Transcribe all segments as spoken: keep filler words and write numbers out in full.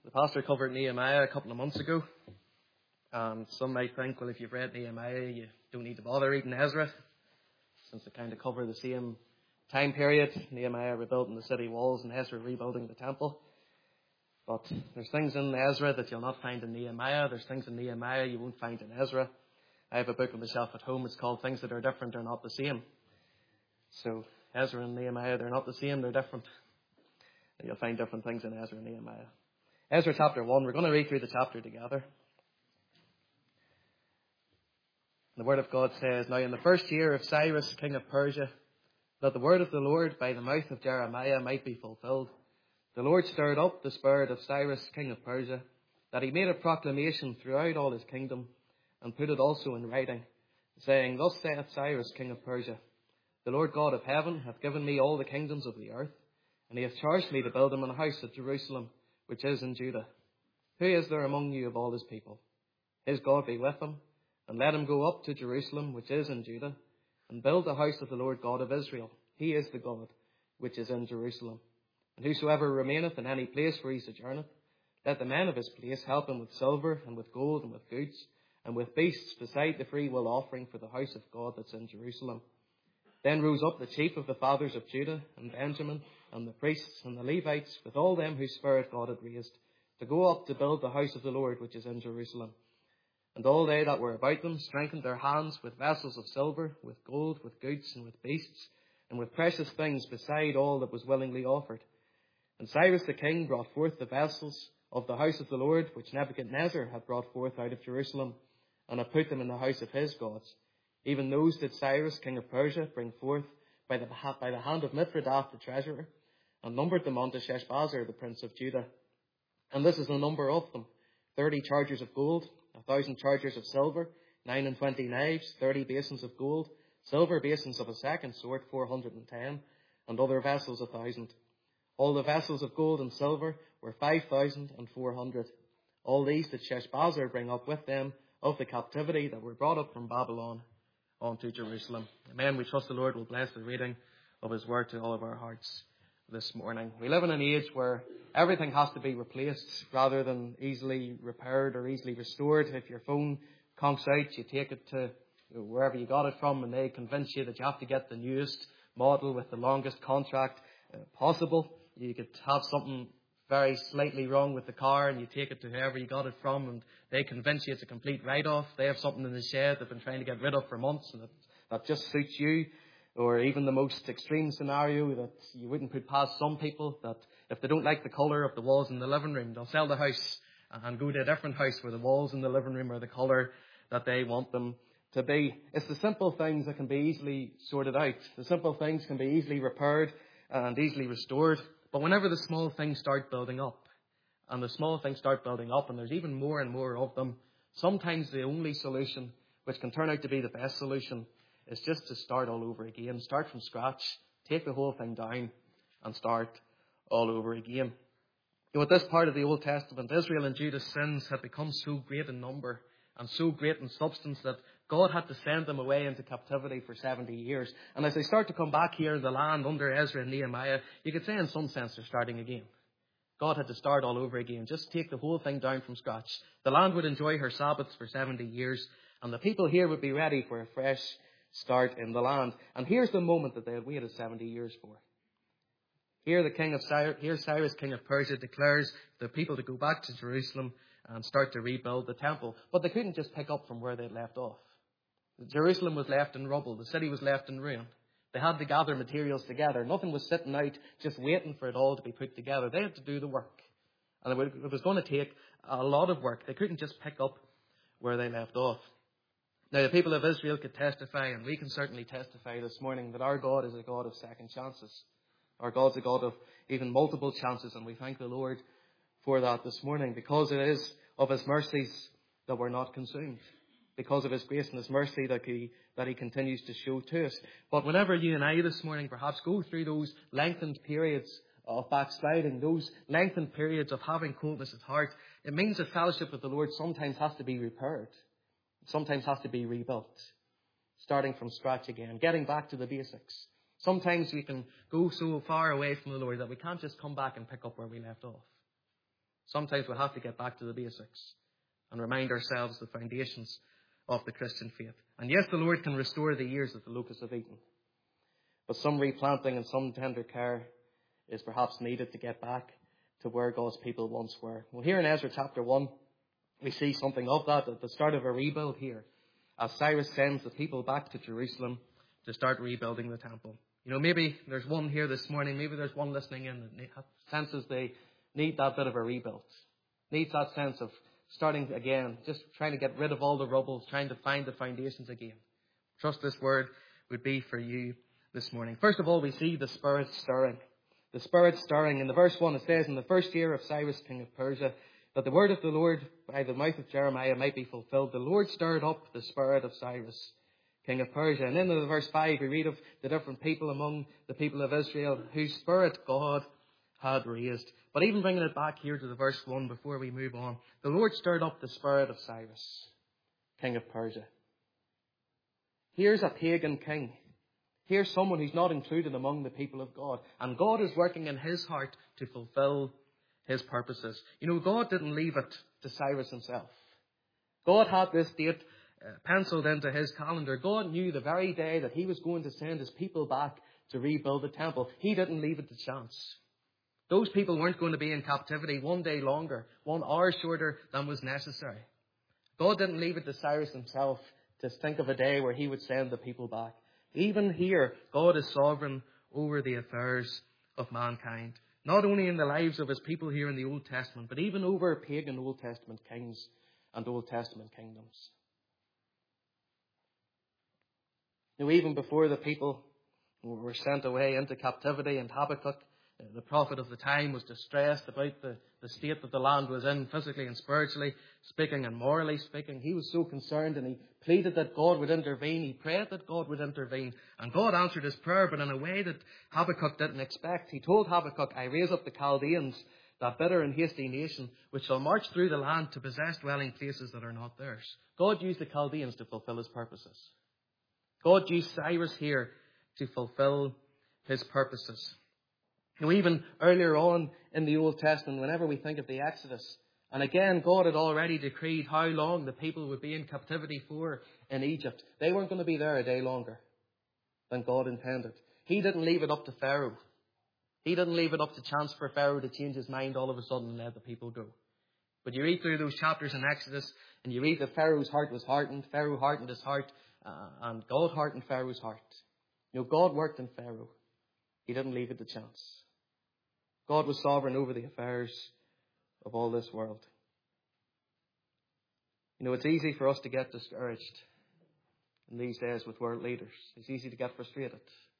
The pastor covered Nehemiah a couple of months ago. And some might think, well, if you've read Nehemiah, you don't need to bother reading Ezra, since they kind of cover the same time period. Nehemiah rebuilding the city walls and Ezra rebuilding the temple. But there's things in Ezra that you'll not find in Nehemiah. There's things in Nehemiah you won't find in Ezra. I have a book of myself at home. It's called Things That Are Different Are Not the Same. So Ezra and Nehemiah, they're not the same, they're different. And you'll find different things in Ezra and Nehemiah. Ezra chapter one, we're going to read through the chapter together. The word of God says, Now in the first year of Cyrus, king of Persia, that the word of the Lord by the mouth of Jeremiah might be fulfilled, the Lord stirred up the spirit of Cyrus, king of Persia, that he made a proclamation throughout all his kingdom, and put it also in writing, saying, Thus saith Cyrus, king of Persia, The Lord God of heaven hath given me all the kingdoms of the earth, and he hath charged me to build him an house at Jerusalem, which is in Judah. Who is there among you of all his people? His God be with him, and let him go up to Jerusalem, which is in Judah, and build the house of the Lord God of Israel. He is the God which is in Jerusalem. And whosoever remaineth in any place where he sojourneth, let the men of his place help him with silver, and with gold, and with goods, and with beasts, beside the freewill offering for the house of God that's in Jerusalem. Then rose up the chief of the fathers of Judah, and Benjamin, and the priests, and the Levites, with all them whose spirit God had raised, to go up to build the house of the Lord which is in Jerusalem. And all they that were about them strengthened their hands with vessels of silver, with gold, with goods, and with beasts, and with precious things beside all that was willingly offered. And Cyrus the king brought forth the vessels of the house of the Lord, which Nebuchadnezzar had brought forth out of Jerusalem, and had put them in the house of his gods. Even those did Cyrus king of Persia bring forth by the, by the hand of Mithridath the treasurer, and numbered them unto Sheshbazzar the prince of Judah. And this is the number of them: thirty chargers of gold, a thousand chargers of silver, nine and twenty knives, thirty basins of gold, silver basins of a second sort, four hundred and ten, and other vessels a thousand. All the vessels of gold and silver were five thousand and four hundred. All these did Sheshbazzar bring up with them of the captivity that were brought up from Babylon unto Jerusalem. Amen. We trust the Lord will bless the reading of his word to all of our hearts this morning. We live in an age where everything has to be replaced rather than easily repaired or easily restored. If your phone conks out, you take it to wherever you got it from, and they convince you that you have to get the newest model with the longest contract uh, possible. You could have something very slightly wrong with the car, and you take it to whoever you got it from, and they convince you it's a complete write-off. They have something in the shed they've been trying to get rid of for months, and that, that just suits you. Or even the most extreme scenario that you wouldn't put past some people, that if they don't like the colour of the walls in the living room, they'll sell the house and go to a different house where the walls in the living room are the colour that they want them to be. It's the simple things that can be easily sorted out. The simple things can be easily repaired and easily restored. But whenever the small things start building up, and the small things start building up, and there's even more and more of them, sometimes the only solution, which can turn out to be the best solution, is just to start all over again. Start from scratch, take the whole thing down, and start all over again. With this part of the Old Testament, Israel and Judah's sins had become so great in number and so great in substance that God had to send them away into captivity for seventy years. And as they start to come back here in the land under Ezra and Nehemiah, you could say in some sense they're starting again. God had to start all over again, just take the whole thing down from scratch. The land would enjoy her Sabbaths for seventy years, and the people here would be ready for a fresh start in the land. And here's the moment that they had waited seventy years for. Here the king of Cyrus, here Cyrus, king of Persia, declares the people to go back to Jerusalem and start to rebuild the temple. But they couldn't just pick up from where they'd left off. Jerusalem was left in rubble. The city was left in ruin. They had to gather materials together. Nothing was sitting out just waiting for it all to be put together. They had to do the work. And it was going to take a lot of work. They couldn't just pick up where they left off. Now, the people of Israel could testify, and we can certainly testify this morning, that our God is a God of second chances. Our God's a God of even multiple chances, and we thank the Lord for that this morning, because it is of his mercies that we're not consumed, because of his grace and his mercy that he, that he continues to show to us. But whenever you and I this morning perhaps go through those lengthened periods of backsliding, those lengthened periods of having coldness at heart, it means that fellowship with the Lord sometimes has to be repaired. Sometimes has to be rebuilt, starting from scratch again, getting back to the basics. Sometimes we can go so far away from the Lord that we can't just come back and pick up where we left off. Sometimes we have to get back to the basics and remind ourselves the foundations of the Christian faith. And yes, the Lord can restore the years that the locusts have eaten. But some replanting and some tender care is perhaps needed to get back to where God's people once were. Well, here in Ezra chapter one, we see something of that at the start of a rebuild here, as Cyrus sends the people back to Jerusalem to start rebuilding the temple. You know, maybe there's one here this morning, maybe there's one listening in that senses they need that bit of a rebuild, needs that sense of starting again, just trying to get rid of all the rubble, trying to find the foundations again. Trust this word would be for you this morning. First of all, we see the Spirit stirring. The Spirit stirring. In the verse one, it says, in the first year of Cyrus, king of Persia, that the word of the Lord by the mouth of Jeremiah might be fulfilled. The Lord stirred up the spirit of Cyrus, king of Persia. And in the verse five, we read of the different people among the people of Israel whose spirit God had raised. But even bringing it back here to the verse one before we move on, the Lord stirred up the spirit of Cyrus, king of Persia. Here's a pagan king. Here's someone who's not included among the people of God. And God is working in his heart to fulfill his purposes. You know, God didn't leave it to Cyrus himself. God had this date uh, penciled into his calendar. God knew the very day that he was going to send his people back to rebuild the temple. He didn't leave it to chance. Those people weren't going to be in captivity one day longer, one hour shorter than was necessary. God didn't leave it to Cyrus himself to think of a day where he would send the people back. Even here, God is sovereign over the affairs of mankind. Not only in the lives of his people here in the Old Testament, but even over pagan Old Testament kings and Old Testament kingdoms. Now, even before the people were sent away into captivity, and Habakkuk, the prophet of the time, was distressed about the, the state that the land was in, physically and spiritually speaking and morally speaking. He was so concerned, and he pleaded that God would intervene. He prayed that God would intervene. And God answered his prayer, but in a way that Habakkuk didn't expect. He told Habakkuk, I raise up the Chaldeans, that bitter and hasty nation, which shall march through the land to possess dwelling places that are not theirs. God used the Chaldeans to fulfill his purposes. God used Cyrus here to fulfill his purposes. You know, even earlier on in the Old Testament, whenever we think of the Exodus, and again, God had already decreed how long the people would be in captivity for in Egypt. They weren't going to be there a day longer than God intended. He didn't leave it up to Pharaoh. He didn't leave it up to chance for Pharaoh to change his mind all of a sudden and let the people go. But you read through those chapters in Exodus, and you read that Pharaoh's heart was hardened. Pharaoh hardened his heart, uh, and God hardened Pharaoh's heart. You know, God worked in Pharaoh. He didn't leave it to chance. God was sovereign over the affairs of all this world. You know, it's easy for us to get discouraged in these days with world leaders. It's easy to get frustrated.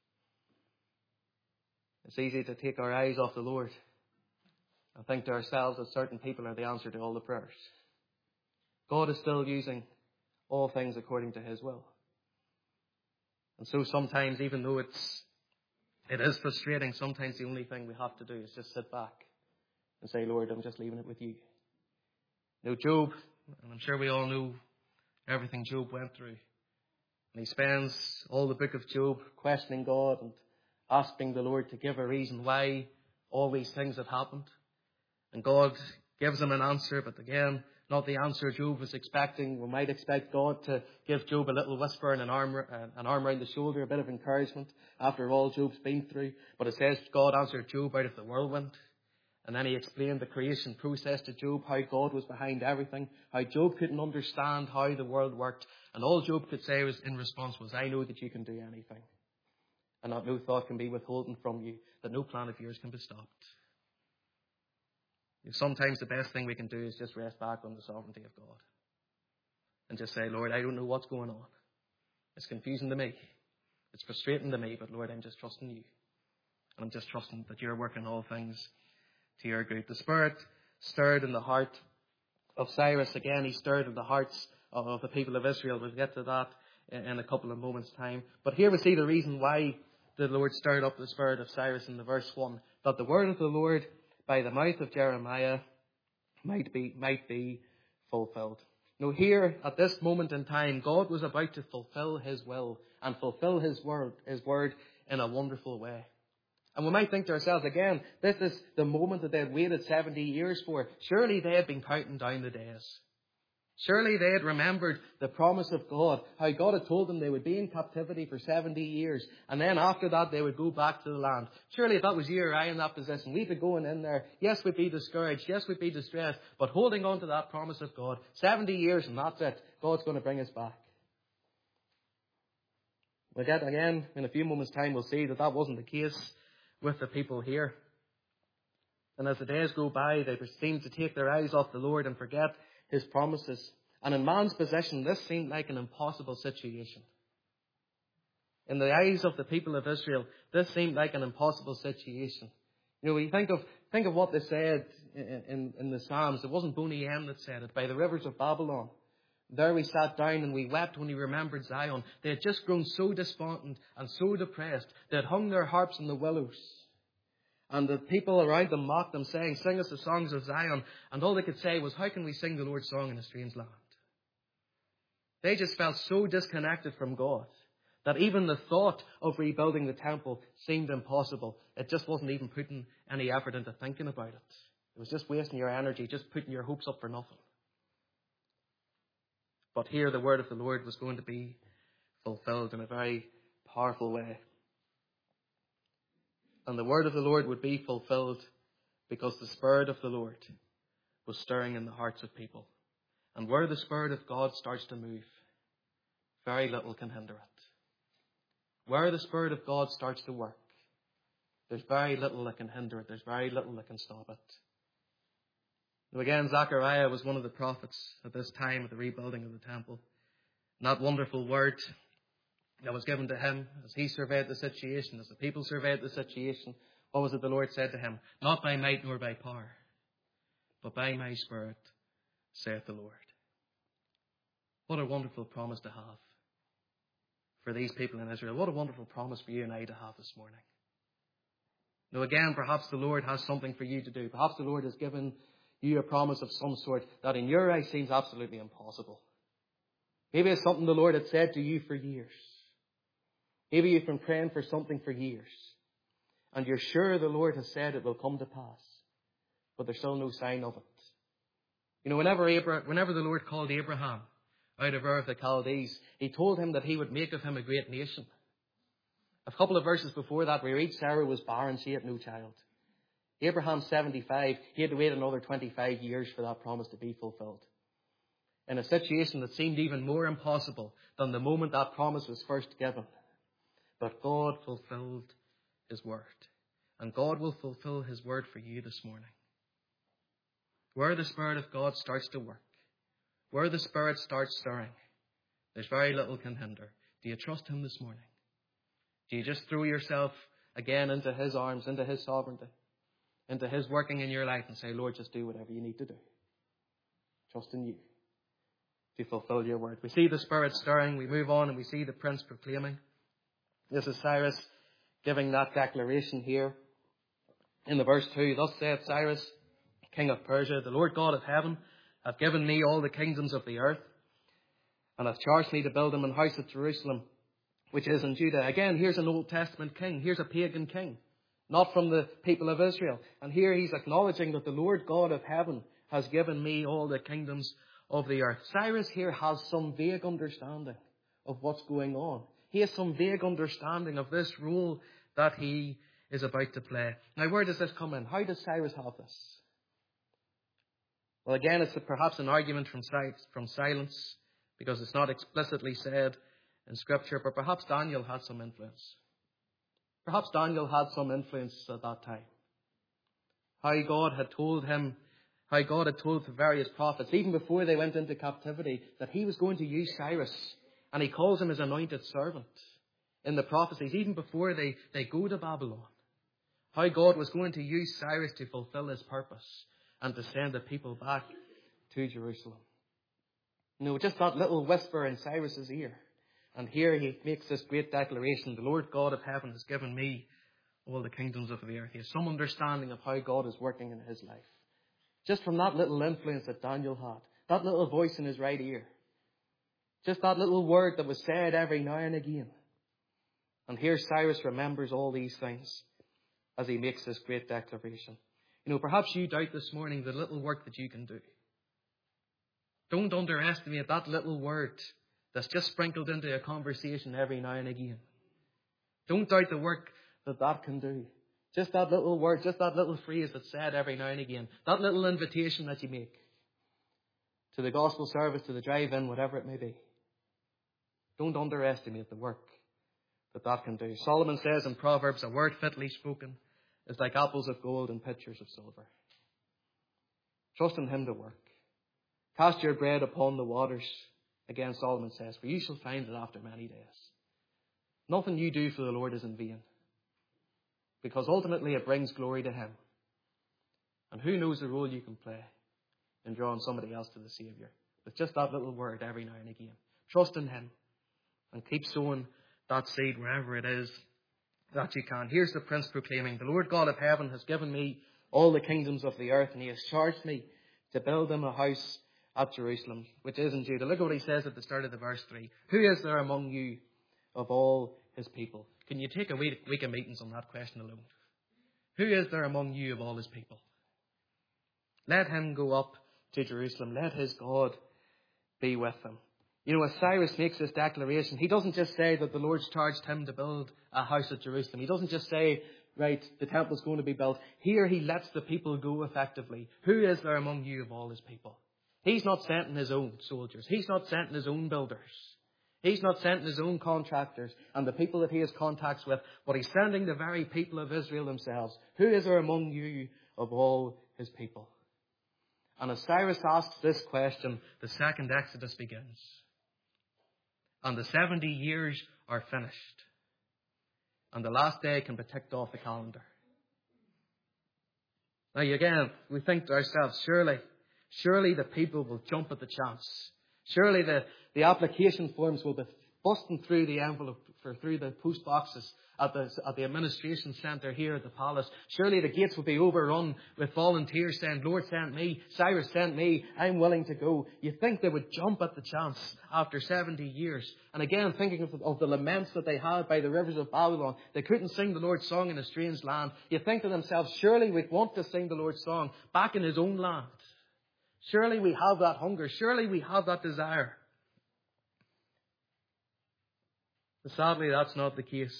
It's easy to take our eyes off the Lord and think to ourselves that certain people are the answer to all the prayers. God is still using all things according to his will. And so sometimes, even though it's It is frustrating, sometimes the only thing we have to do is just sit back and say, Lord, I'm just leaving it with you. You know, Job, and I'm sure we all know everything Job went through. And he spends all the book of Job questioning God and asking the Lord to give a reason why all these things have happened. And God gives him an answer, but again, not the answer Job was expecting. We might expect God to give Job a little whisper and an arm, an arm around the shoulder, a bit of encouragement after all Job's been through. But it says God answered Job out of the whirlwind. And then he explained the creation process to Job, how God was behind everything, how Job couldn't understand how the world worked. And all Job could say was in response was, I know that you can do anything. And that no thought can be withholden from you, that no plan of yours can be stopped. Sometimes the best thing we can do is just rest back on the sovereignty of God. And just say, Lord, I don't know what's going on. It's confusing to me. It's frustrating to me, but Lord, I'm just trusting you. And I'm just trusting that you're working all things to your good. The Spirit stirred in the heart of Cyrus. Again, he stirred in the hearts of the people of Israel. We'll get to that in a couple of moments' time. But here we see the reason why the Lord stirred up the spirit of Cyrus in the verse one. That the word of the Lord by the mouth of Jeremiah might be, might be fulfilled. Now here, at this moment in time, God was about to fulfill his will and fulfill his word, his word in a wonderful way. And we might think to ourselves, again, this is the moment that they had waited seventy years for. Surely they had been counting down the days. Surely they had remembered the promise of God, how God had told them they would be in captivity for seventy years, and then after that they would go back to the land. Surely if that was you or I in that position, we'd be going in there. Yes, we'd be discouraged. Yes, we'd be distressed. But holding on to that promise of God, seventy years and that's it. God's going to bring us back. But yet again, in a few moments' time, we'll see that that wasn't the case with the people here. And as the days go by, they seem to take their eyes off the Lord and forget His promises. And in man's position, this seemed like an impossible situation. In the eyes of the people of Israel, this seemed like an impossible situation. You know, we think of think of what they said in, in, in the Psalms. It wasn't Boney M that said it. By the rivers of Babylon, there we sat down and we wept when we remembered Zion. They had just grown so despondent and so depressed. They had hung their harps in the willows. And the people around them mocked them, saying, "Sing us the songs of Zion." And all they could say was, "How can we sing the Lord's song in a strange land?" They just felt so disconnected from God that even the thought of rebuilding the temple seemed impossible. It just wasn't even putting any effort into thinking about it. It was just wasting your energy, just putting your hopes up for nothing. But here the word of the Lord was going to be fulfilled in a very powerful way. And the word of the Lord would be fulfilled because the Spirit of the Lord was stirring in the hearts of people. And where the Spirit of God starts to move, very little can hinder it. Where the Spirit of God starts to work, there's very little that can hinder it. There's very little that can stop it. Now again, Zechariah was one of the prophets at this time of the rebuilding of the temple. And that wonderful word that was given to him as he surveyed the situation, as the people surveyed the situation, what was it the Lord said to him? "Not by might nor by power, but by my Spirit, saith the Lord." What a wonderful promise to have for these people in Israel. What a wonderful promise for you and I to have this morning. Now again, perhaps the Lord has something for you to do. Perhaps the Lord has given you a promise of some sort that in your eyes seems absolutely impossible. Maybe it's something the Lord had said to you for years. Maybe you've been praying for something for years, and you're sure the Lord has said it will come to pass, but there's still no sign of it. You know, whenever Abraham, whenever the Lord called Abraham out of Ur of the Chaldees, He told him that He would make of him a great nation. A couple of verses before that, we read Sarah was barren, she had no child. Abraham, seventy-five, he had to wait another twenty-five years for that promise to be fulfilled. In a situation that seemed even more impossible than the moment that promise was first given. But God fulfilled His word. And God will fulfill His word for you this morning. Where the Spirit of God starts to work, where the Spirit starts stirring, there's very little can hinder. Do you trust Him this morning? Do you just throw yourself again into His arms, into His sovereignty, into His working in your life and say, "Lord, just do whatever you need to do. Trust in you to fulfill your word." We see the Spirit stirring. We move on and we see the Prince proclaiming. This is Cyrus giving that declaration here in the verse two. "Thus saith Cyrus, King of Persia, the Lord God of heaven hath given me all the kingdoms of the earth, and hath charged me to build him an house at Jerusalem, which is in Judah." Again, here's an Old Testament king. Here's a pagan king, not from the people of Israel. And here he's acknowledging that the Lord God of heaven has given me all the kingdoms of the earth. Cyrus here has some vague understanding of what's going on. He has some vague understanding of this role that he is about to play. Now, where does this come in? How does Cyrus have this? Well, again, it's perhaps an argument from, from silence, because it's not explicitly said in Scripture, but perhaps Daniel had some influence. Perhaps Daniel had some influence at that time. How God had told him, how God had told the various prophets, even before they went into captivity, that He was going to use Cyrus. And He calls him His anointed servant in the prophecies, even before they, they go to Babylon. How God was going to use Cyrus to fulfill His purpose and to send the people back to Jerusalem. You know, just that little whisper in Cyrus's ear. And here he makes this great declaration: "The Lord God of heaven has given me all the kingdoms of the earth." He has some understanding of how God is working in his life. Just from that little influence that Daniel had, that little voice in his right ear. Just that little word that was said every now and again. And here Cyrus remembers all these things. as he makes this great declaration. You know, perhaps you doubt this morning the little work that you can do. Don't underestimate that little word that's just sprinkled into a conversation every now and again. Don't doubt the work that that can do. Just that little word, just that little phrase that's said every now and again. That little invitation that you make to the gospel service, to the drive-in, whatever it may be. Don't underestimate the work that that can do. Solomon says in Proverbs, a word fitly spoken is like apples of gold and pitchers of silver. Trust in him to work. Cast your bread upon the waters. Again, Solomon says, for you shall find it after many days. Nothing you do for the Lord is in vain, because ultimately it brings glory to him. And who knows the role you can play in drawing somebody else to the Saviour with just that little word every now and again. Trust in him and keep sowing that seed wherever it is that you can. Here's the prince proclaiming, the Lord God of heaven has given me all the kingdoms of the earth, and he has charged me to build him a house at Jerusalem, which is in Judah. Look at what he says at the start of the verse three. Who is there among you of all his people? Can you take a week, week of meetings on that question alone? Who is there among you of all his people? Let him go up to Jerusalem. Let his God be with him. You know, as Cyrus makes this declaration, he doesn't just say that the Lord's charged him to build a house at Jerusalem. He doesn't just say, right, the temple's going to be built. Here he lets the people go effectively. Who is there among you of all his people? He's not sending his own soldiers. He's not sending his own builders. He's not sending his own contractors and the people that he has contacts with, but he's sending the very people of Israel themselves. Who is there among you of all his people? And as Cyrus asks this question, the second Exodus begins. And the seventy years are finished. And the last day can be ticked off the calendar. Now again, we think to ourselves, surely, surely the people will jump at the chance. Surely the, the application forms will be busting through the envelope, or through the post boxes at the, at the administration centre here at the palace. Surely the gates will be overrun with volunteers saying, Lord sent me, Cyrus sent me, I'm willing to go. You think they would jump at the chance after seventy years. And again, thinking of, of the laments that they had by the rivers of Babylon. They couldn't sing the Lord's song in a strange land. You think to themselves, surely we'd want to sing the Lord's song back in his own land. Surely we have that hunger. Surely we have that desire. But sadly, that's not the case.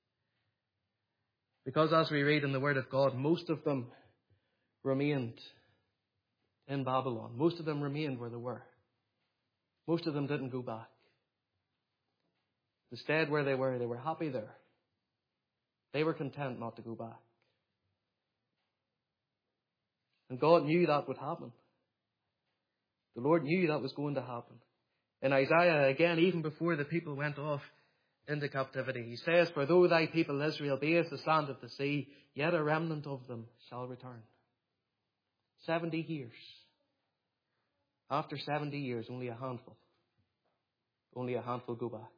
Because as we read in the Word of God, most of them remained in Babylon. Most of them remained where they were. Most of them didn't go back. Instead, where they were, they were happy there. They were content not to go back. And God knew that would happen. The Lord knew that was going to happen. In Isaiah, again, even before the people went off into captivity, he says, for though thy people Israel be as the sand of the sea, yet a remnant of them shall return. Seventy years. After seventy years, only a handful. Only a handful go back.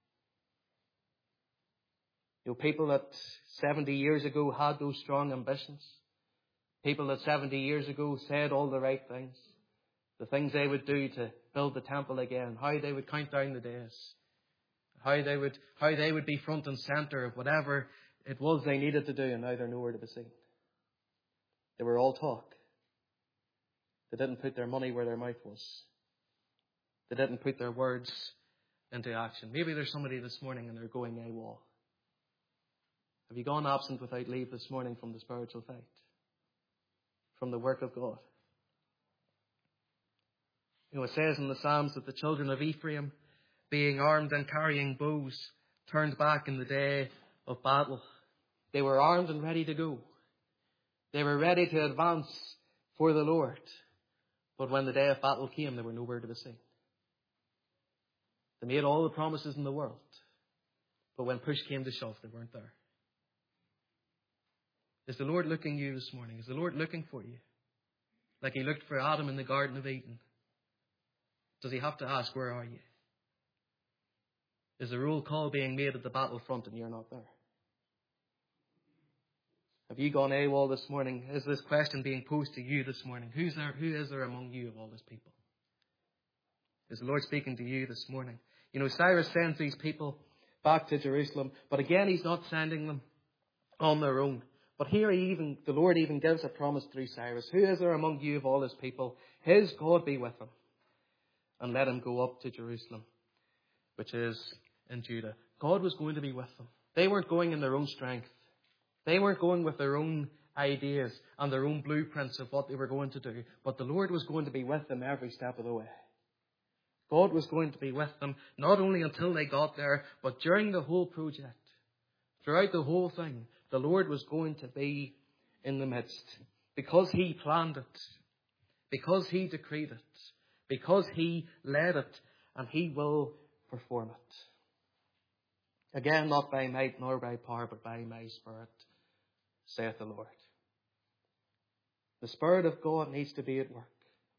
You know, people that seventy years ago had those strong ambitions. People that seventy years ago said all the right things. The things they would do to build the temple again. How they would count down the days. How they would, how they would be front and centre of whatever it was they needed to do, and now they're nowhere to be seen. They were all talk. They didn't put their money where their mouth was. They didn't put their words into action. Maybe there's somebody this morning and they're going AWOL. Have you gone absent without leave this morning from the spiritual fight? From the work of God? You know, it says in the Psalms that the children of Ephraim, being armed and carrying bows, turned back in the day of battle. They were armed and ready to go. They were ready to advance for the Lord. But when the day of battle came, they were nowhere to be seen. They made all the promises in the world. But when push came to shove, they weren't there. Is the Lord looking at you this morning? Is the Lord looking for you? Like he looked for Adam in the Garden of Eden. Does he have to ask, where are you? Is the roll call being made at the battlefront and you're not there? Have you gone AWOL this morning? Is this question being posed to you this morning? Who's there, who is there among you of all these people? Is the Lord speaking to you this morning? You know, Cyrus sends these people back to Jerusalem, but again, he's not sending them on their own. But here he even, the Lord even gives a promise through Cyrus. Who is there among you of all his people? His God be with him. And let him go up to Jerusalem, which is in Judah. God was going to be with them. They weren't going in their own strength. They weren't going with their own ideas and their own blueprints of what they were going to do. But the Lord was going to be with them every step of the way. God was going to be with them, not only until they got there, but during the whole project. Throughout the whole thing, the Lord was going to be in the midst. Because he planned it. Because he decreed it. Because he led it. And he will perform it. Again, not by might nor by power, but by my Spirit, saith the Lord. The Spirit of God needs to be at work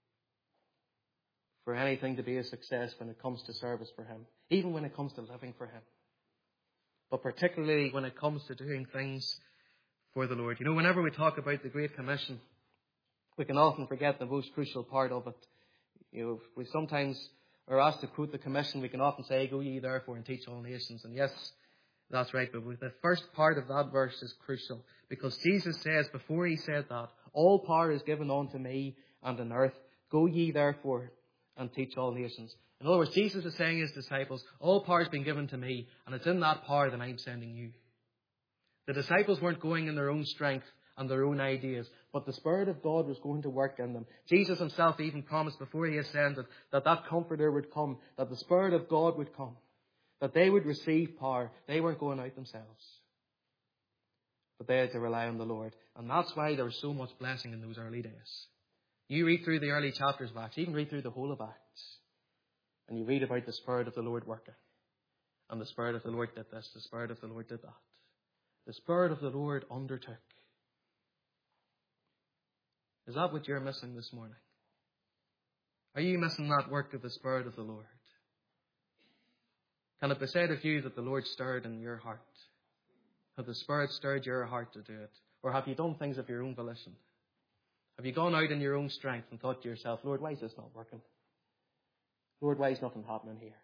for anything to be a success when it comes to service for him, even when it comes to living for him, but particularly when it comes to doing things for the Lord. You know, whenever we talk about the Great Commission, we can often forget the most crucial part of it. You know, we sometimes are asked to quote the commission. We can often say, "Go ye therefore and teach all nations." And yes, that's right, but the first part of that verse is crucial, because Jesus says, before he said that, all power is given unto me and on earth. Go ye therefore and teach all nations. In other words, Jesus is saying to his disciples, all power has been given to me, and it's in that power that I'm sending you. The disciples weren't going in their own strength and their own ideas, but the Spirit of God was going to work in them. Jesus himself even promised before he ascended that that Comforter would come, that the Spirit of God would come, that they would receive power. They weren't going out themselves, but they had to rely on the Lord. And that's why there was so much blessing in those early days. You read through the early chapters of Acts, even read through the whole of Acts, and you read about the Spirit of the Lord working. And the Spirit of the Lord did this, the Spirit of the Lord did that. The Spirit of the Lord undertook. Is that what you're missing this morning? Are you missing that work of the Spirit of the Lord? Can it be said of you that the Lord stirred in your heart? Have the Spirit stirred your heart to do it? Or have you done things of your own volition? Have you gone out in your own strength and thought to yourself, Lord, why is this not working? Lord, why is nothing happening here?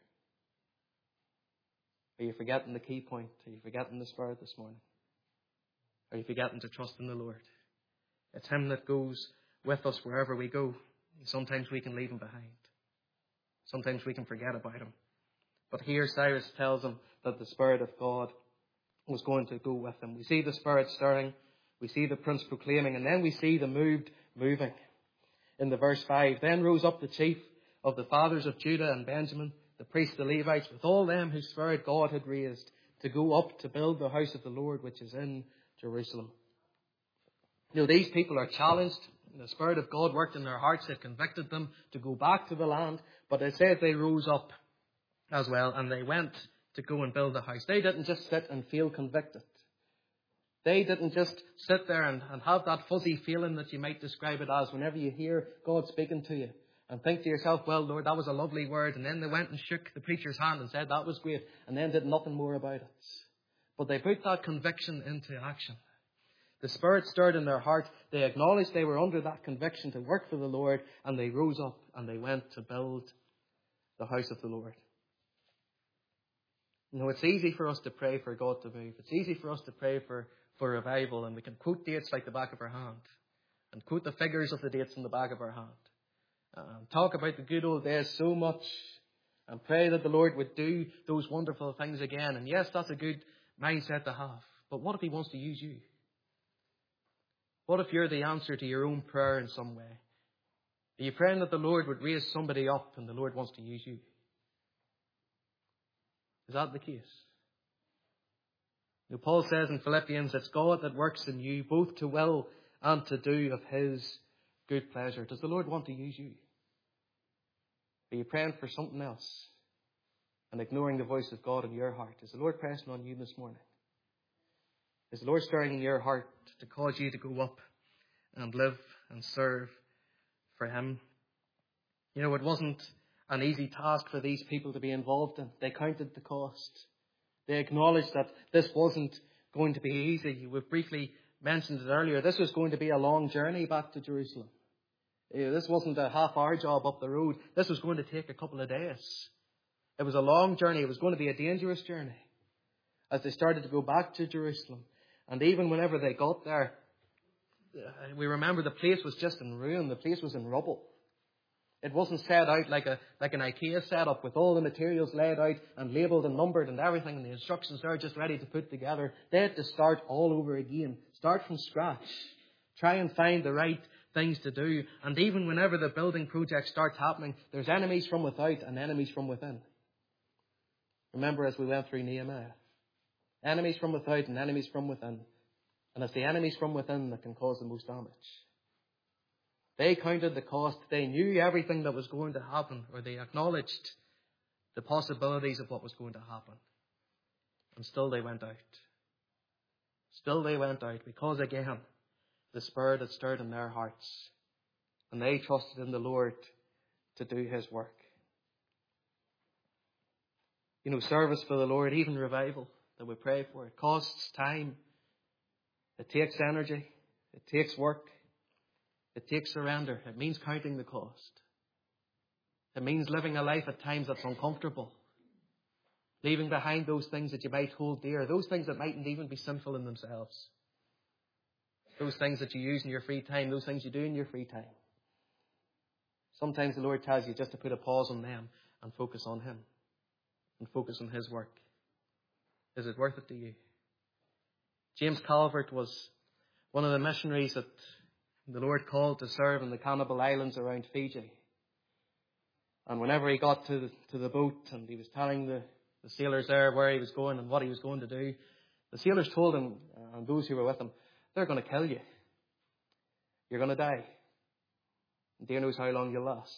Are you forgetting the key point? Are you forgetting the Spirit this morning? Are you forgetting to trust in the Lord? It's him that goes with us wherever we go. Sometimes we can leave him behind. Sometimes we can forget about him. But here Cyrus tells him that the Spirit of God was going to go with him. We see the Spirit stirring. We see the prince proclaiming. And then we see the moved moving. In the verse five, then rose up the chief of the fathers of Judah and Benjamin, the priests, the Levites, with all them whose Spirit God had raised, to go up to build the house of the Lord, which is in Jerusalem. You know, these people are challenged. The Spirit of God worked in their hearts. It convicted them to go back to the land. But it says they rose up as well, and they went to go and build the house. They didn't just sit and feel convicted. They didn't just sit there and, and have that fuzzy feeling that you might describe it as whenever you hear God speaking to you and think to yourself, well, Lord, that was a lovely word. And then they went and shook the preacher's hand and said that was great, and then did nothing more about it. But they put that conviction into action. The Spirit stirred in their heart. They acknowledged they were under that conviction to work for the Lord, and they rose up and they went to build the house of the Lord. You know, it's easy for us to pray for God to move. It's easy for us to pray for, for revival, and we can quote dates like the back of our hand and quote the figures of the dates in the back of our hand and talk about the good old days so much and pray that the Lord would do those wonderful things again. And yes, that's a good mindset to have. But what if he wants to use you? What if you're the answer to your own prayer in some way? Are you praying that the Lord would raise somebody up and the Lord wants to use you? Is that the case? Now, Paul says in Philippians, it's God that works in you both to will and to do of his good pleasure. Does the Lord want to use you? Are you praying for something else and ignoring the voice of God in your heart? Is the Lord pressing on you this morning? Is the Lord stirring in your heart to cause you to go up and live and serve for him? You know, it wasn't an easy task for these people to be involved in. They counted the cost. They acknowledged that this wasn't going to be easy. We briefly mentioned it earlier. This was going to be a long journey back to Jerusalem. This wasn't a half-hour job up the road. This was going to take a couple of days. It was a long journey. It was going to be a dangerous journey as they started to go back to Jerusalem. And even whenever they got there, we remember the place was just in ruin. The place was in rubble. It wasn't set out like a like an IKEA setup with all the materials laid out and labelled and numbered and everything, and the instructions there just ready to put together. They had to start all over again. Start from scratch. Try and find the right things to do. And even whenever the building project starts happening, there's enemies from without and enemies from within. Remember as we went through Nehemiah. Enemies from without and enemies from within. And it's the enemies from within that can cause the most damage. They counted the cost. They knew everything that was going to happen, or they acknowledged the possibilities of what was going to happen. And still they went out. Still they went out because, again, the Spirit had stirred in their hearts. And they trusted in the Lord to do His work. You know, service for the Lord, even revival that we pray for, it costs time. It takes energy. It takes work. It takes surrender. It means counting the cost. It means living a life at times that's uncomfortable. Leaving behind those things that you might hold dear. Those things that mightn't even be sinful in themselves. Those things that you use in your free time. Those things you do in your free time. Sometimes the Lord tells you just to put a pause on them and focus on Him. And focus on His work. Is it worth it to you? James Calvert was one of the missionaries that the Lord called to serve in the Cannibal Islands around Fiji. And whenever he got to the, to the boat and he was telling the, the sailors there where he was going and what he was going to do, the sailors told him, and those who were with him, they're going to kill you. You're going to die. And dear knows how long you'll last.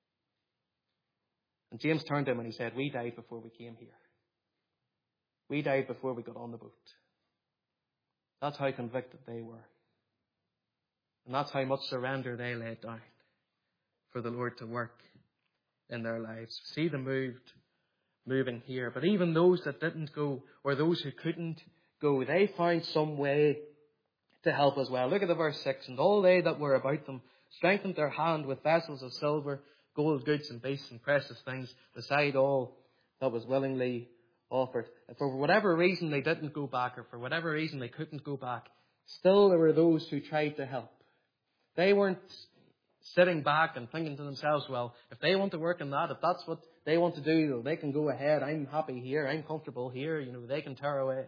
And James turned to him and he said, we died before we came here. We died before we got on the boat. That's how convicted they were. And that's how much surrender they laid down for the Lord to work in their lives. See them moved, moving here. But even those that didn't go, or those who couldn't go, they found some way to help as well. Look at the verse six. And all they that were about them strengthened their hand with vessels of silver, gold, goods, and beasts, and precious things, beside all that was willingly offered. And for whatever reason they didn't go back, or for whatever reason they couldn't go back, still there were those who tried to help. They weren't sitting back and thinking to themselves, well, if they want to work in that, if that's what they want to do, they can go ahead. I'm happy here. I'm comfortable here. You know, they can tear away.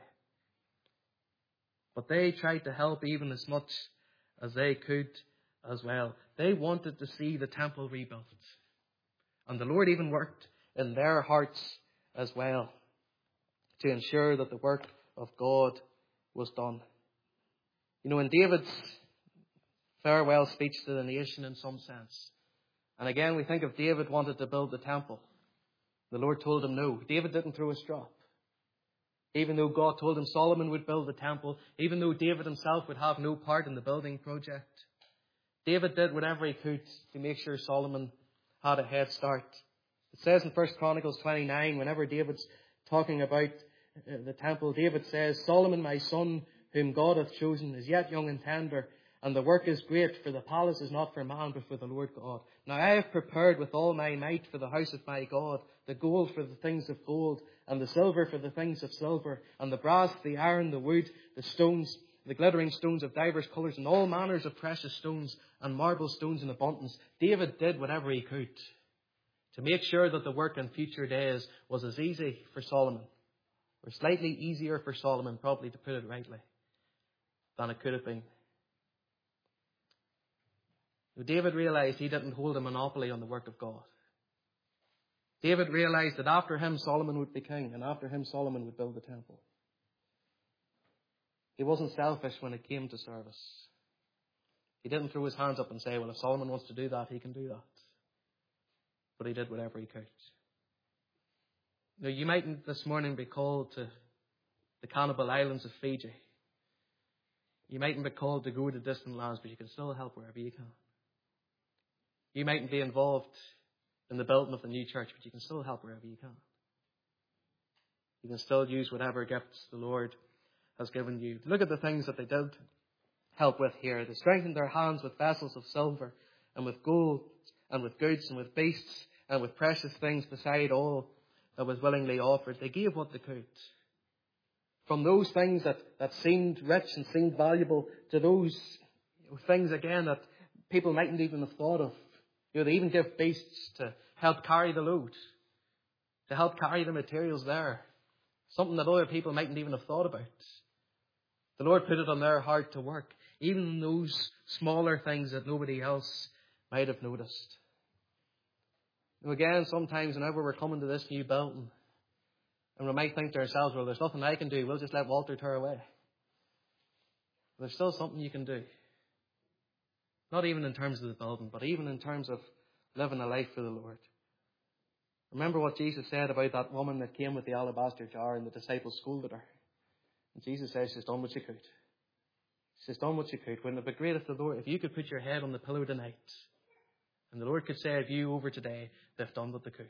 But they tried to help even as much as they could as well. They wanted to see the temple rebuilt. And the Lord even worked in their hearts as well to ensure that the work of God was done. You know, in David's farewell speech to the nation in some sense. And again, we think if David wanted to build the temple, the Lord told him no. David didn't throw a strop. Even though God told him Solomon would build the temple, even though David himself would have no part in the building project, David did whatever he could to make sure Solomon had a head start. It says in First Chronicles twenty-nine, whenever David's talking about the temple, David says, Solomon, my son, whom God hath chosen, is yet young and tender, and the work is great, for the palace is not for man, but for the Lord God. Now I have prepared with all my might for the house of my God, the gold for the things of gold, and the silver for the things of silver, and the brass, the iron, the wood, the stones, the glittering stones of divers colours, and all manners of precious stones, and marble stones in abundance. David did whatever he could to make sure that the work in future days was as easy for Solomon, or slightly easier for Solomon, probably to put it rightly, than it could have been. David realized he didn't hold a monopoly on the work of God. David realized that after him Solomon would be king, and after him Solomon would build the temple. He wasn't selfish when it came to service. He didn't throw his hands up and say, well, if Solomon wants to do that, he can do that. But he did whatever he could. Now, you mightn't this morning be called to the Cannibal Islands of Fiji. You mightn't be called to go to distant lands, but you can still help wherever you can. You mightn't be involved in the building of the new church, but you can still help wherever you can. You can still use whatever gifts the Lord has given you. Look at the things that they did help with here. They strengthened their hands with vessels of silver, and with gold, and with goods, and with beasts, and with precious things beside all that was willingly offered. They gave what they could. From those things that, that seemed rich and seemed valuable to those you know, things, again, that people mightn't even have thought of. You know, they even give beasts to help carry the load, to help carry the materials there. Something that other people mightn't even have thought about. The Lord put it on their heart to work, even those smaller things that nobody else might have noticed. You know, again, sometimes whenever we're coming to this new building, and we might think to ourselves, well, there's nothing I can do. We'll just let Walter tear away. There's still something you can do. Not even in terms of the building, but even in terms of living a life for the Lord. Remember what Jesus said about that woman that came with the alabaster jar and the disciples scolded her. And Jesus says she's done what she could. She's done what she could. Wouldn't it be great if the Lord, if you could put your head on the pillow tonight, and the Lord could say of you over today, they've done what they could.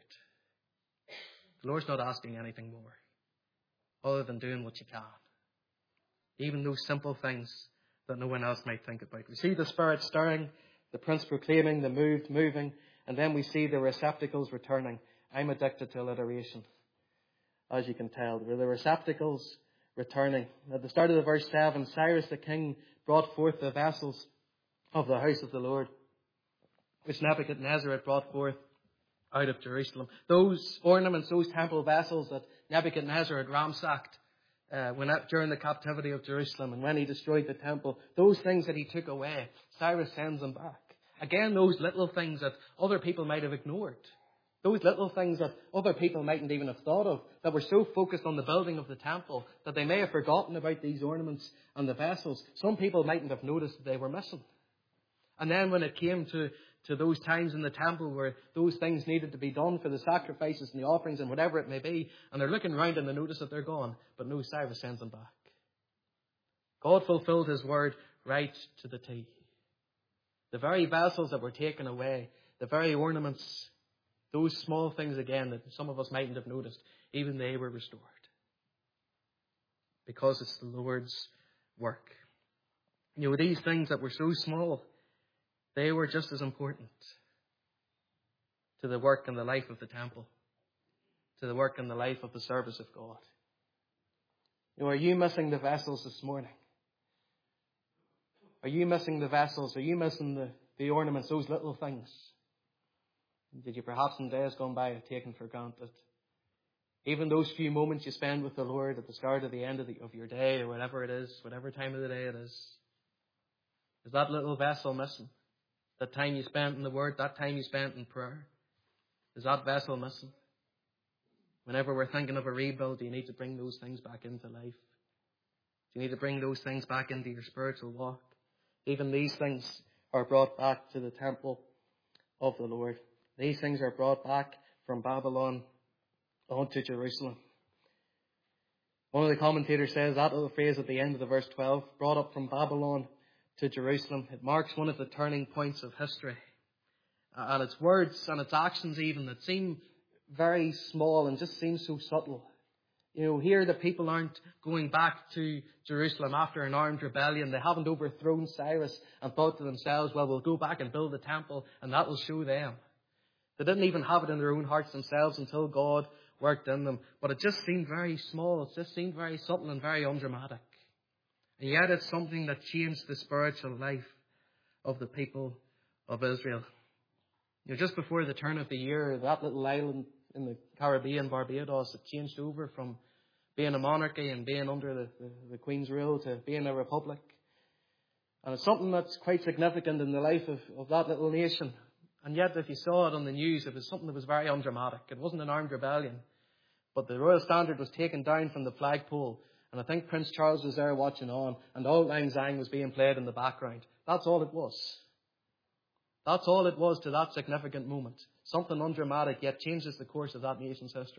The Lord's not asking anything more, other than doing what you can. Even those simple things that no one else might think about. We see the Spirit stirring, the Prince proclaiming, the moved moving, and then we see the receptacles returning. I'm addicted to alliteration, as you can tell. The receptacles returning. At the start of the verse seven, Cyrus the king brought forth the vessels of the house of the Lord, which Nebuchadnezzar had brought forth out of Jerusalem. Those ornaments, those temple vessels that Nebuchadnezzar had ransacked uh, when during the captivity of Jerusalem and when he destroyed the temple, those things that he took away, Cyrus sends them back. Again, those little things that other people might have ignored. Those little things that other people mightn't even have thought of, that were so focused on the building of the temple that they may have forgotten about these ornaments and the vessels. Some people mightn't have noticed that they were missing. And then when it came to, to those times in the temple where those things needed to be done for the sacrifices and the offerings and whatever it may be, and they're looking around and they notice that they're gone, but no, Cyrus sends them back. God fulfilled his word right to the T. The very vessels that were taken away, the very ornaments, those small things again that some of us mightn't have noticed, even they were restored. Because it's the Lord's work. You know, these things that were so small, they were just as important to the work and the life of the temple, to the work and the life of the service of God. You know, are you missing the vessels this morning? Are you missing the vessels? Are you missing the, the ornaments, those little things? Did you perhaps in days gone by have taken for granted? Even those few moments you spend with the Lord at the start or the end of, the, of your day or whatever it is, whatever time of the day it is. Is that little vessel missing? That time you spent in the Word, that time you spent in prayer? Is that vessel missing? Whenever we're thinking of a rebuild, do you need to bring those things back into life? Do you need to bring those things back into your spiritual walk? Even these things are brought back to the temple of the Lord. These things are brought back from Babylon onto Jerusalem. One of the commentators says that little phrase at the end of the verse twelve, brought up from Babylon to Jerusalem, it marks one of the turning points of history. And its words and its actions even that seem very small and just seem so subtle. You know, here the people aren't going back to Jerusalem after an armed rebellion. They haven't overthrown Cyrus and thought to themselves, well, we'll go back and build a temple and that will show them. They didn't even have it in their own hearts themselves until God worked in them. But it just seemed very small. It just seemed very subtle and very undramatic. And yet it's something that changed the spiritual life of the people of Israel. You know, just before the turn of the year, that little island in the Caribbean, Barbados, it changed over from being a monarchy and being under the, the, the Queen's rule to being a republic. And it's something that's quite significant in the life of, of that little nation. And yet, if you saw it on the news, it was something that was very undramatic. It wasn't an armed rebellion. But the royal standard was taken down from the flagpole. And I think Prince Charles was there watching on. And Auld Lang Syne was being played in the background. That's all it was. That's all it was to that significant moment. Something undramatic, yet changes the course of that nation's history.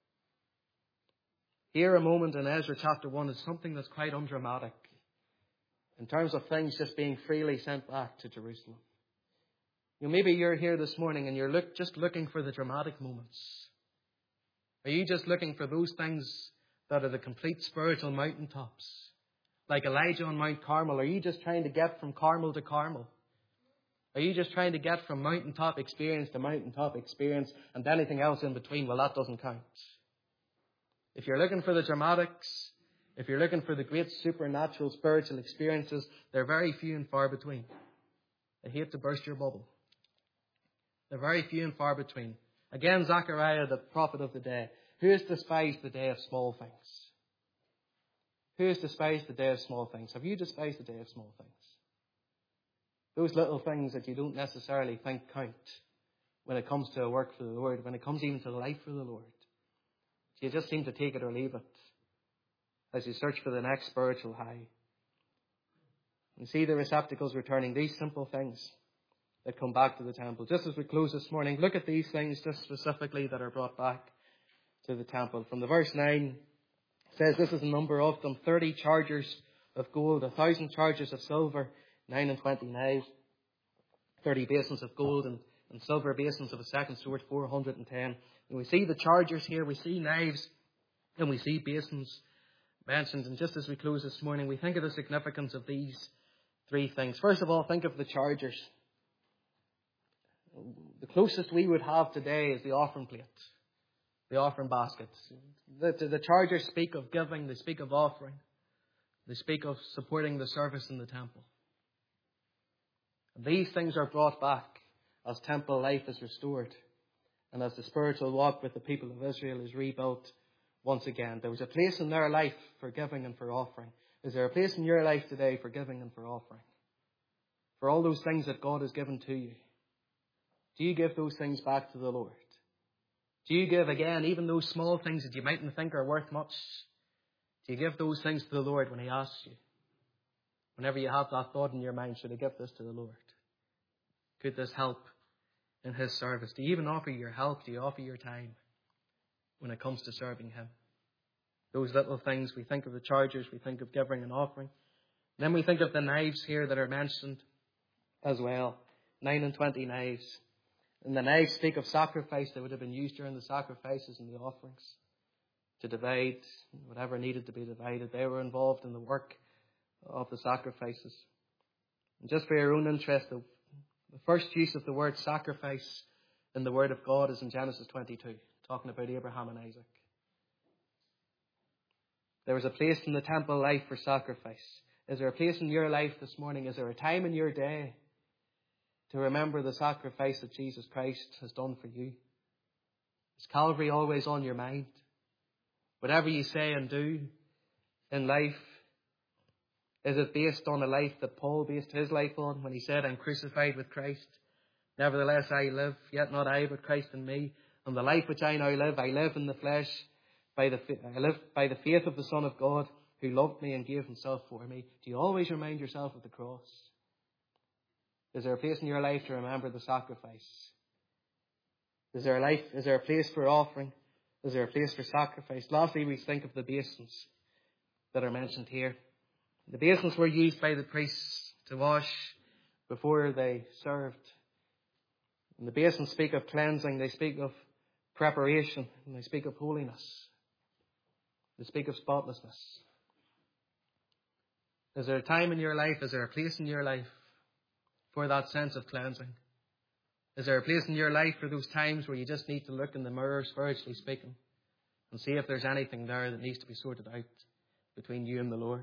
Here, a moment in Ezra chapter one is something that's quite undramatic in terms of things just being freely sent back to Jerusalem. You know, maybe you're here this morning and you're look, just looking for the dramatic moments. Are you just looking for those things that are the complete spiritual mountaintops? Like Elijah on Mount Carmel. Are you just trying to get from Carmel to Carmel? Are you just trying to get from mountaintop experience to mountaintop experience and anything else in between? Well, that doesn't count. If you're looking for the dramatics, If you're looking for the great supernatural spiritual experiences, they're very few and far between. I hate to burst your bubble. They're very few and far between. Again, Zechariah, the prophet of the day. Who has despised the day of small things? Who has despised the day of small things? Have you despised the day of small things? Those little things that you don't necessarily think count when it comes to a work for the Lord, when it comes even to life for the Lord. You just seem to take it or leave it as you search for the next spiritual high. You see the receptacles returning, these simple things that come back to the temple. Just as we close this morning, look at these things just specifically that are brought back to the temple. From the verse nine, it says this is a number of them, thirty chargers of gold, a thousand chargers of silver, nine and twenty knives, thirty basins of gold and, and silver basins of a second sort, four hundred and ten. And we see the chargers here, we see knives, and we see basins mentioned. And just as we close this morning, we think of the significance of these three things. First of all, think of the chargers. The closest we would have today is the offering plate, the offering basket. The, the chargers speak of giving, they speak of offering, they speak of supporting the service in the temple. And these things are brought back as temple life is restored and as the spiritual walk with the people of Israel is rebuilt once again. There was a place in their life for giving and for offering. Is there a place in your life today for giving and for offering? For all those things that God has given to you? Do you give those things back to the Lord? Do you give, again, even those small things that you mightn't think are worth much? Do you give those things to the Lord when He asks you? Whenever you have that thought in your mind, should I give this to the Lord? Could this help in His service? Do you even offer your help? Do you offer your time when it comes to serving Him? Those little things, we think of the chargers, we think of giving and offering. And then we think of the knives here that are mentioned as well. Nine and twenty knives. And the knives speak of sacrifice that would have been used during the sacrifices and the offerings to divide whatever needed to be divided. They were involved in the work of the sacrifices. And just for your own interest, the, the first use of the word sacrifice in the Word of God is in Genesis twenty-two, talking about Abraham and Isaac. There was a place in the temple life for sacrifice. Is there a place in your life this morning? Is there a time in your day to remember the sacrifice that Jesus Christ has done for you? Is Calvary always on your mind? Whatever you say and do in life, is it based on a life that Paul based his life on when he said, I'm crucified with Christ? Nevertheless I live, yet not I, but Christ in me. And the life which I now live, I live in the flesh, by the I live by the faith of the Son of God, who loved me and gave Himself for me. Do you always remind yourself of the cross? Is there a place in your life to remember the sacrifice? Is there a life? Is there a place for offering? Is there a place for sacrifice? Lastly, we think of the basins that are mentioned here. The basins were used by the priests to wash before they served. And the basins speak of cleansing. They speak of preparation. And they speak of holiness. They speak of spotlessness. Is there a time in your life? Is there a place in your life for that sense of cleansing? Is there a place in your life for those times where you just need to look in the mirror, spiritually speaking, and see if there's anything there that needs to be sorted out between you and the Lord?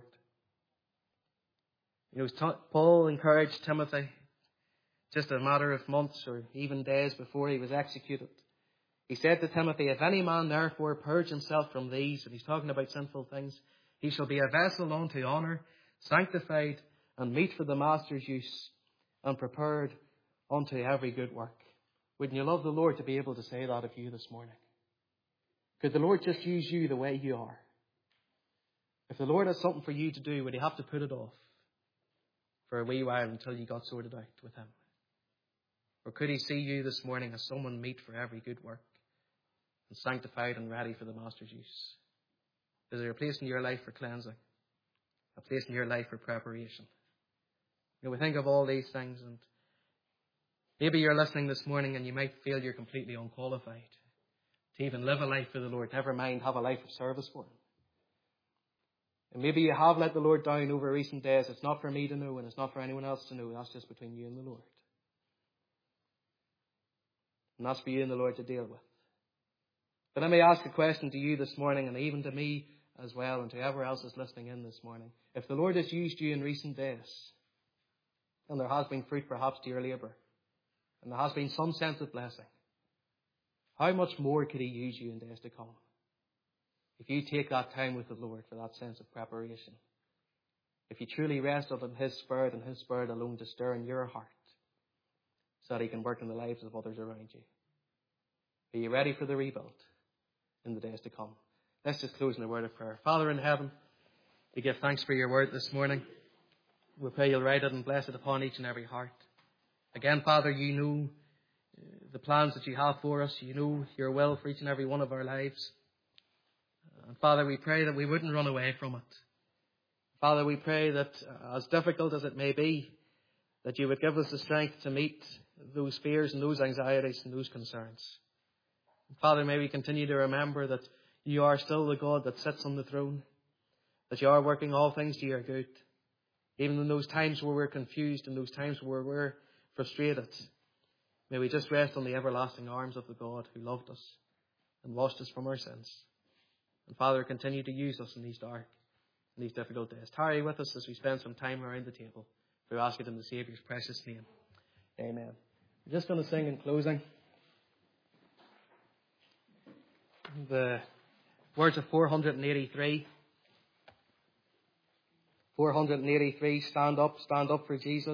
You know, Paul encouraged Timothy just a matter of months or even days before he was executed. He said to Timothy, if any man therefore purge himself from these, and he's talking about sinful things, he shall be a vessel unto honour, sanctified and meet for the master's use, and prepared unto every good work. Wouldn't you love the Lord to be able to say that of you this morning? Could the Lord just use you the way you are? If the Lord has something for you to do, would He have to put it off for a wee while until you got sorted out with Him? Or could He see you this morning as someone meet for every good work and sanctified and ready for the Master's use? Is there a place in your life for cleansing? A place in your life for preparation? You know, we think of all these things, and maybe you're listening this morning and you might feel you're completely unqualified to even live a life for the Lord, never mind have a life of service for Him. And maybe you have let the Lord down over recent days. It's not for me to know and it's not for anyone else to know. That's just between you and the Lord. And that's for you and the Lord to deal with. But let me ask a question to you this morning, and even to me as well, and to whoever else is listening in this morning. If the Lord has used you in recent days, and there has been fruit perhaps to your labour, and there has been some sense of blessing, how much more could he use you in days to come? If you take that time with the Lord for that sense of preparation, if you truly rest on his Spirit and his Spirit alone to stir in your heart, so that he can work in the lives of others around you. Are you ready for the rebuild in the days to come? Let's just close in a word of prayer. Father in heaven, we give thanks for your word this morning. We pray you'll write it and bless it upon each and every heart. Again, Father, you know the plans that you have for us. You know your will for each and every one of our lives. And Father, we pray that we wouldn't run away from it. Father, we pray that as difficult as it may be, that you would give us the strength to meet those fears and those anxieties and those concerns. And Father, may we continue to remember that you are still the God that sits on the throne, that you are working all things to your good. Even in those times where we're confused and those times where we're frustrated, may we just rest on the everlasting arms of the God who loved us and washed us from our sins. And Father, continue to use us in these dark and these difficult days. Tarry with us as we spend some time around the table. We ask it in the Saviour's precious name. Amen. We're just going to sing in closing the words of four hundred eighty-three. four hundred eighty-three, stand up, stand up for Jesus.